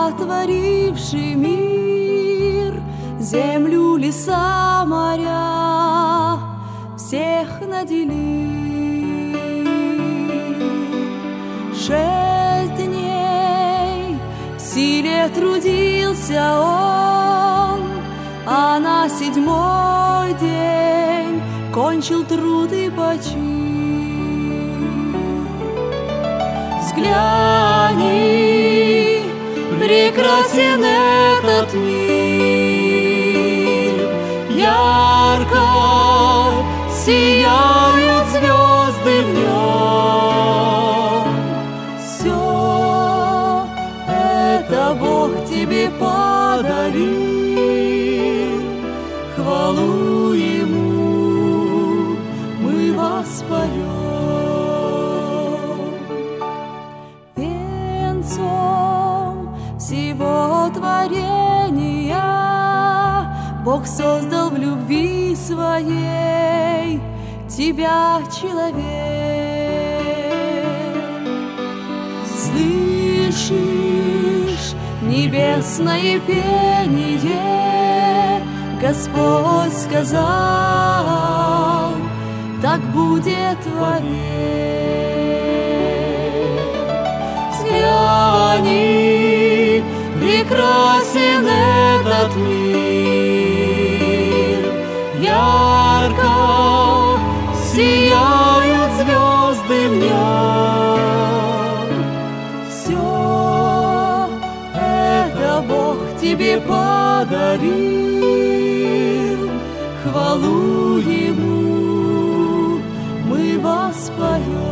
сотворивший мир, землю, леса, моря, всех наделил. 6 дней в силе трудился он, а на 7-й день кончил труд и почил. Взгляни, прекрасен этот мир, ярко сияют звезды в нем. Все это Бог тебе подарил, хвалу Ему мы воспоем. Венцом всего творения Бог создал в любви своей тебя, человек. Слышишь небесное пение? Господь сказал, так будет вовек. Взгляни, прекрасен этот мир, ярко сияют звезды в нем. Все это Бог тебе подарил, хвалу Ему мы воспоем.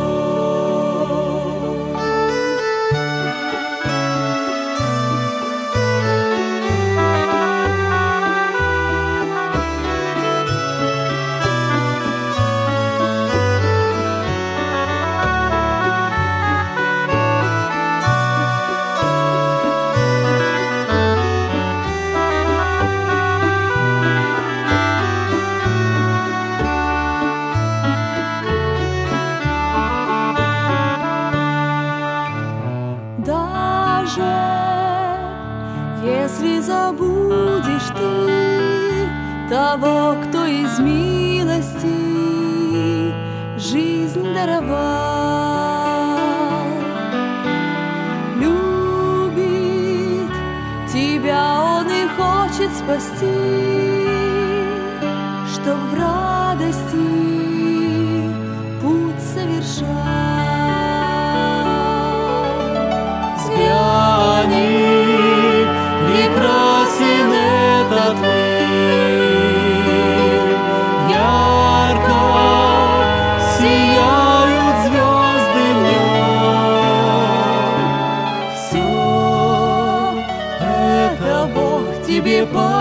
Если забудешь ты того, кто из милости жизнь даровал, любит тебя Он и хочет спасти, чтоб в радости путь совершал. Взгляни, прекрасен этот мир, ярко сияют звезды в нем. Все это Бог тебе подарил,